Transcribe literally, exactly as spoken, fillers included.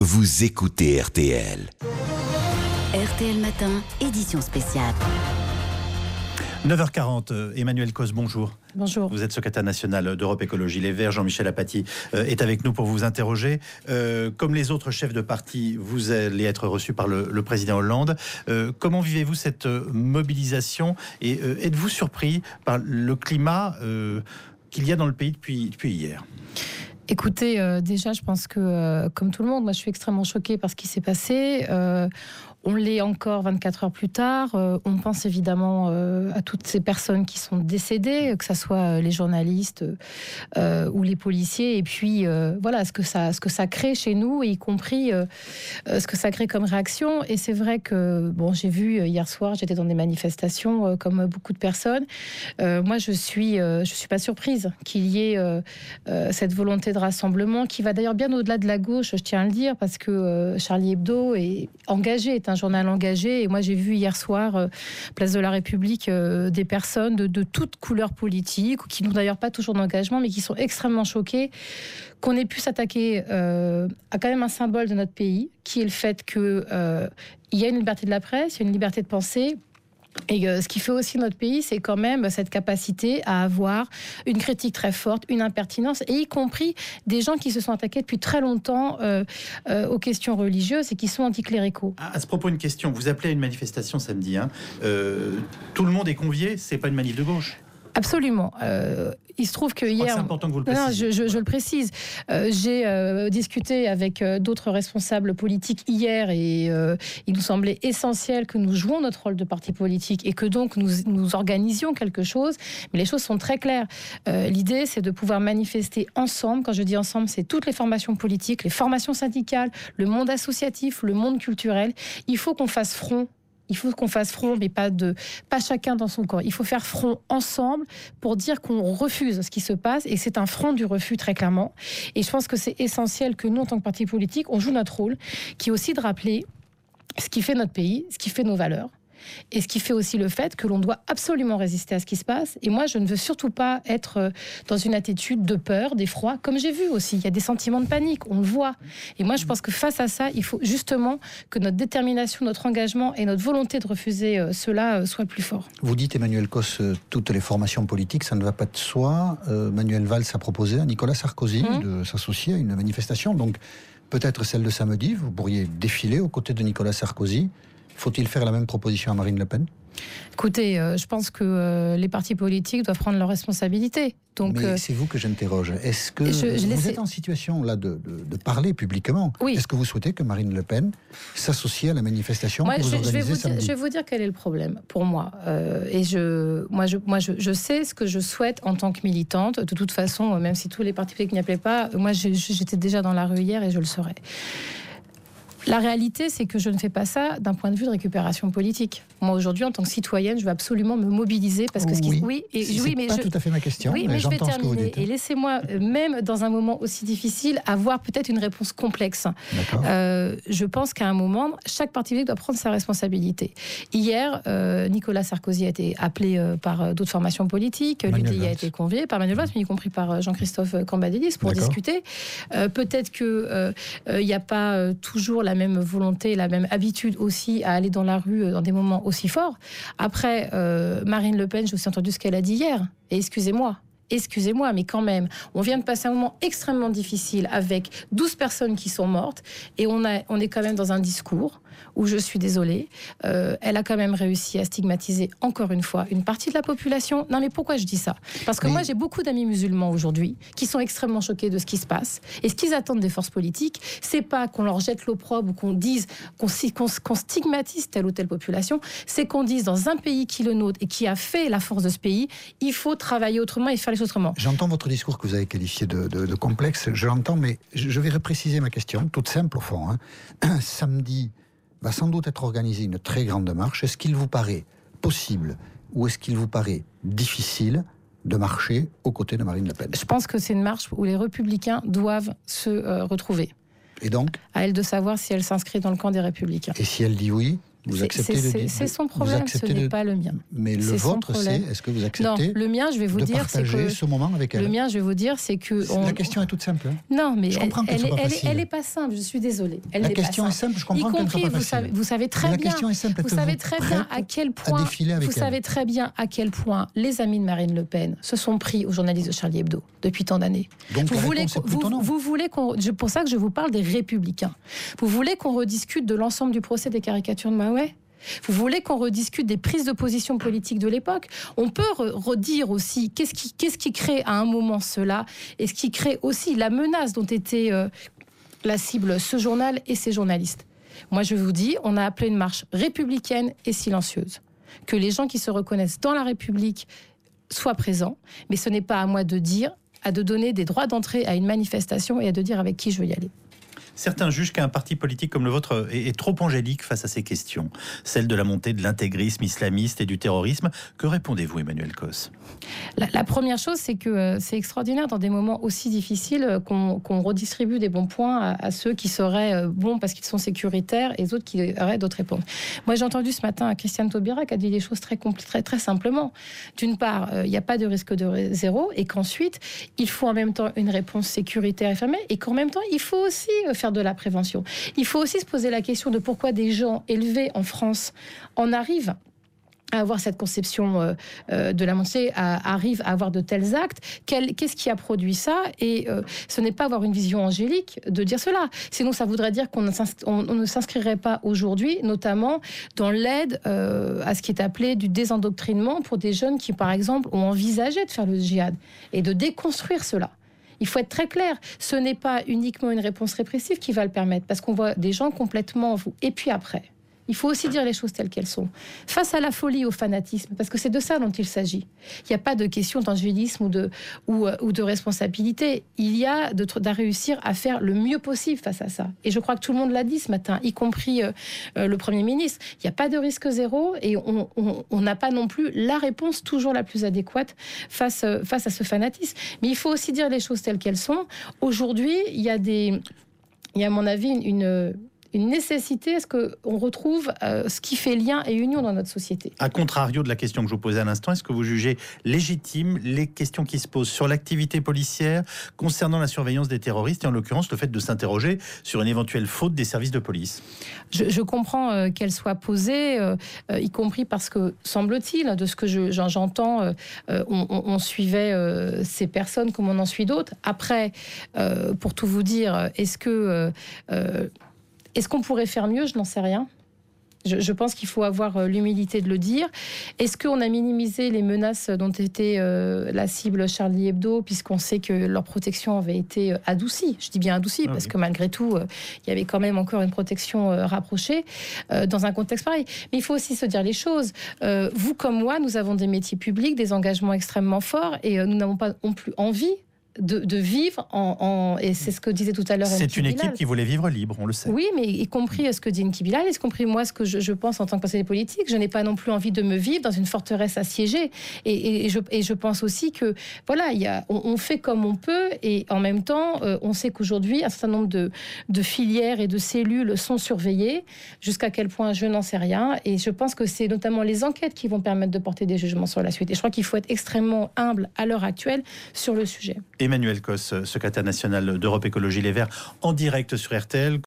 Vous écoutez R T L. R T L Matin, édition spéciale. neuf heures quarante, Emmanuelle Cos, bonjour. Bonjour. Vous êtes secrétaire national d'Europe Écologie Les Verts. Jean-Michel Apathy euh, est avec nous pour vous interroger. Euh, comme les autres chefs de parti, vous allez être reçu par le, le président Hollande. Euh, comment vivez-vous cette mobilisation et euh, êtes-vous surpris par le climat euh, qu'il y a dans le pays depuis, depuis hier ? Écoutez, euh, déjà, je pense que, euh, comme tout le monde, moi, je suis extrêmement choquée par ce qui s'est passé. Euh, on l'est encore vingt-quatre heures plus tard. Euh, on pense évidemment euh, à toutes ces personnes qui sont décédées, que ce soit les journalistes euh, ou les policiers. Et puis, euh, voilà, ce que, ça, ce que ça crée chez nous, y compris euh, ce que ça crée comme réaction. Et c'est vrai que, bon, j'ai vu hier soir, j'étais dans des manifestations euh, comme beaucoup de personnes. Euh, moi, je suis, euh, je suis pas surprise qu'il y ait euh, euh, cette volonté de rassemblement qui va d'ailleurs bien au-delà de la gauche, je tiens à le dire, parce que euh, Charlie Hebdo est engagé, est un journal engagé. Et moi, j'ai vu hier soir, euh, place de la République, euh, des personnes de, de toutes couleurs politiques, qui n'ont d'ailleurs pas toujours d'engagement, mais qui sont extrêmement choquées qu'on ait pu s'attaquer euh, à quand même un symbole de notre pays, qui est le fait qu'il euh, y a une liberté de la presse, il y a une liberté de penser. Et euh, ce qui fait aussi notre pays, c'est quand même cette capacité à avoir une critique très forte, une impertinence, et y compris des gens qui se sont attaqués depuis très longtemps euh, euh, aux questions religieuses et qui sont anticléricaux. À, à ce propos, une question. Vous appelez à une manifestation samedi. Hein. Euh, tout le monde est convié, c'est pas une manif de gauche. Absolument. Euh, il se trouve que je hier... C'est important que vous le précisiez. Non, je, je, je le précise. Euh, j'ai euh, discuté avec euh, d'autres responsables politiques hier et euh, il nous semblait essentiel que nous jouions notre rôle de parti politique et que donc nous, nous organisions quelque chose. Mais les choses sont très claires. Euh, l'idée, c'est de pouvoir manifester ensemble. Quand je dis ensemble, c'est toutes les formations politiques, les formations syndicales, le monde associatif, le monde culturel. Il faut qu'on fasse front. Il faut qu'on fasse front, mais pas, de, pas chacun dans son camp. Il faut faire front ensemble pour dire qu'on refuse ce qui se passe. Et c'est un front du refus, très clairement. Et je pense que c'est essentiel que nous, en tant que parti politique, on joue notre rôle, qui est aussi de rappeler ce qui fait notre pays, ce qui fait nos valeurs. Et ce qui fait aussi le fait que l'on doit absolument résister à ce qui se passe. Et moi, je ne veux surtout pas être dans une attitude de peur, d'effroi, comme j'ai vu aussi. Il y a des sentiments de panique, on le voit. Et moi, je pense que face à ça, il faut justement que notre détermination, notre engagement et notre volonté de refuser cela soit plus fort. Vous dites, Emmanuelle Cos, toutes les formations politiques, ça ne va pas de soi. Euh, Manuel Valls a proposé à Nicolas Sarkozy mmh. de s'associer à une manifestation. Donc, peut-être celle de samedi, vous pourriez défiler aux côtés de Nicolas Sarkozy. Faut-il faire la même proposition à Marine Le Pen ? Écoutez, euh, je pense que euh, les partis politiques doivent prendre leurs responsabilités. Donc, Mais euh, c'est vous que j'interroge. Est-ce que je, je vous laisse... êtes en situation là de, de, de parler publiquement ? Oui. Est-ce que vous souhaitez que Marine Le Pen s'associe à la manifestation moi, que vous je, organisez je vais vous samedi ? dire, Je vais vous dire quel est le problème pour moi. Euh, et je, moi, je, moi je, je sais ce que je souhaite en tant que militante. De toute façon, même si tous les partis politiques n'y appelaient pas, moi je, j'étais déjà dans la rue hier et je le serai. La réalité, c'est que je ne fais pas ça d'un point de vue de récupération politique. Moi, aujourd'hui, en tant que citoyenne, je veux absolument me mobiliser parce que ce qui... oui, oui, et, c'est oui, mais pas je... tout à fait ma question. Oui, mais, mais je vais j'entends ce que vous terminer. dites. Et laissez-moi, même dans un moment aussi difficile, avoir peut-être une réponse complexe. Euh, je pense qu'à un moment, chaque parti politique doit prendre sa responsabilité. Hier, euh, Nicolas Sarkozy a été appelé euh, par d'autres formations politiques. L'U D I a été convié par Manuel Valls, mais y compris par Jean-Christophe Cambadélis pour D'accord. discuter. Euh, peut-être qu'il euh, n'y euh, a pas euh, toujours la même volonté, la même habitude aussi à aller dans la rue dans des moments aussi forts. Après, euh, Marine Le Pen, j'ai aussi entendu ce qu'elle a dit hier. Et excusez-moi, excusez-moi, mais quand même, on vient de passer un moment extrêmement difficile avec douze personnes qui sont mortes et on, a, on est quand même dans un discours où je suis désolée, euh, elle a quand même réussi à stigmatiser encore une fois une partie de la population. Non mais pourquoi je dis ça ? Parce que oui. moi j'ai beaucoup d'amis musulmans aujourd'hui qui sont extrêmement choqués de ce qui se passe et ce qu'ils attendent des forces politiques, c'est pas qu'on leur jette l'opprobre ou qu'on dise qu'on, qu'on, qu'on stigmatise telle ou telle population, c'est qu'on dise dans un pays qui est le nôtre et qui a fait la force de ce pays, il faut travailler autrement et faire les choses autrement. J'entends votre discours que vous avez qualifié de, de, de complexe, je l'entends, mais je vais repréciser ma question, toute simple au fond. Hein. Samedi va sans doute être organisée une très grande marche. Est-ce qu'il vous paraît possible ou est-ce qu'il vous paraît difficile de marcher aux côtés de Marine Le Pen ? Je pense que c'est une marche où les Républicains doivent se euh, retrouver. Et donc ? À elle de savoir si elle s'inscrit dans le camp des Républicains. Et si elle dit oui ? Vous acceptez c'est, de c'est, dire- c'est son vous problème, ce acceptez n'est de- pas le mien. Mais le C'est son vôtre, c'est problème. est-ce que vous Non, acceptez le mien, je vais vous de dire, c'est partager que ce moment avec elle? le mien, je vais vous dire, c'est que C'est- on- La question est toute simple. hein. Non, mais Je elle, comprends qu'elle elle, soit est- pas elle est- facile. elle est pas simple. Je suis désolée. Elle La n'est question pas est simple. simple, je Y comprends qu'elle compris, soit pas vous facile. savez, vous savez très Mais la bien. question est simple, Vous êtes-vous savez très bien prête à quel à point. défiler avec Vous elle savez très bien à quel point les amis de Marine Le Pen se sont pris aux journalistes de Charlie Hebdo depuis tant d'années. Donc Vous la voulez, réponse est qu'on- plutôt vous, non. vous voulez qu'on. C'est pour ça que je vous parle des Républicains. Vous voulez qu'on rediscute de l'ensemble du procès des caricatures de Mahomet? Vous voulez qu'on rediscute des prises de position politiques de l'époque? On peut re- redire aussi qu'est-ce qui, qu'est-ce qui crée à un moment cela, et ce qui crée aussi la menace dont était euh, la cible ce journal et ces journalistes. Moi, je vous dis, on a appelé une marche républicaine et silencieuse. Que les gens qui se reconnaissent dans la République soient présents, mais ce n'est pas à moi de dire, à de donner des droits d'entrée à une manifestation et à de dire avec qui je veux y aller. Certains jugent qu'un parti politique comme le vôtre est, est trop angélique face à ces questions, celle de la montée de l'intégrisme islamiste et du terrorisme. Que répondez-vous, Emmanuel Causse? La, la première chose, c'est que euh, c'est extraordinaire dans des moments aussi difficiles euh, qu'on, qu'on redistribue des bons points à, à ceux qui seraient euh, bons parce qu'ils sont sécuritaires et d'autres qui auraient d'autres réponses. Moi, j'ai entendu ce matin Christiane Taubira qui a dit les choses très, compl- très, très simplement. D'une part, il euh, n'y a pas de risque de ré- zéro, et qu'ensuite, il faut en même temps une réponse sécuritaire et fermée, et qu'en même temps, il faut aussi euh, faire de la prévention. Il faut aussi se poser la question de pourquoi des gens élevés en France en arrivent à avoir cette conception euh, euh, de la montée, à, arrive à avoir de tels actes. Quel, qu'est-ce qui a produit ça? Et euh, ce n'est pas avoir une vision angélique de dire cela. Sinon, ça voudrait dire qu'on ne, on, on ne s'inscrirait pas aujourd'hui, notamment dans l'aide euh, à ce qui est appelé du désendoctrinement pour des jeunes qui, par exemple, ont envisagé de faire le djihad et de déconstruire cela. Il faut être très clair, ce n'est pas uniquement une réponse répressive qui va le permettre, parce qu'on voit des gens complètement... Et puis après, il faut aussi dire les choses telles qu'elles sont. Face à la folie, au fanatisme, parce que c'est de ça dont il s'agit. Il n'y a pas de question d'angélisme ou de, ou, ou de responsabilité. Il y a de, de réussir à faire le mieux possible face à ça. Et je crois que tout le monde l'a dit ce matin, y compris euh, euh, le Premier ministre. Il n'y a pas de risque zéro et on n'a pas non plus la réponse toujours la plus adéquate face, euh, face à ce fanatisme. Mais il faut aussi dire les choses telles qu'elles sont. Aujourd'hui, il y a des... Il y a, à mon avis, une... une une nécessité à ce qu'on retrouve euh, ce qui fait lien et union dans notre société. À contrario de la question que je vous posais à l'instant, est-ce que vous jugez légitime les questions qui se posent sur l'activité policière concernant la surveillance des terroristes et en l'occurrence le fait de s'interroger sur une éventuelle faute des services de police? Je, je comprends euh, qu'elle soit posée, euh, euh, y compris parce que, semble-t-il, de ce que je, j'entends, euh, on, on, on suivait euh, ces personnes comme on en suit d'autres. Après, euh, pour tout vous dire, est-ce que... Euh, euh, Est-ce qu'on pourrait faire mieux? Je n'en sais rien. Je, je pense qu'il faut avoir l'humilité de le dire. Est-ce qu'on a minimisé les menaces dont était euh, la cible Charlie Hebdo, puisqu'on sait que leur protection avait été adoucie? Je dis bien adoucie, ah, parce oui. que malgré tout, euh, il y avait quand même encore une protection euh, rapprochée euh, dans un contexte pareil. Mais il faut aussi se dire les choses. Euh, vous comme moi, nous avons des métiers publics, des engagements extrêmement forts, et euh, nous n'avons pas non plus envie De, de vivre en, en... Et c'est ce que disait tout à l'heure C'est Enki une Bilal. équipe qui voulait vivre libre, on le sait. Oui, mais y compris ce que dit Enki Bilal, y compris moi, ce que je, je pense en tant que conseiller politique. Je n'ai pas non plus envie de me vivre dans une forteresse assiégée. Et, et, et, je, et je pense aussi que, voilà, y a, on, on fait comme on peut, et en même temps, euh, on sait qu'aujourd'hui, un certain nombre de, de filières et de cellules sont surveillées. Jusqu'à quel point, je n'en sais rien. Et je pense que c'est notamment les enquêtes qui vont permettre de porter des jugements sur la suite. Et je crois qu'il faut être extrêmement humble à l'heure actuelle sur le sujet. Emmanuel Causse, secrétaire national d'Europe Écologie Les Verts, en direct sur R T L.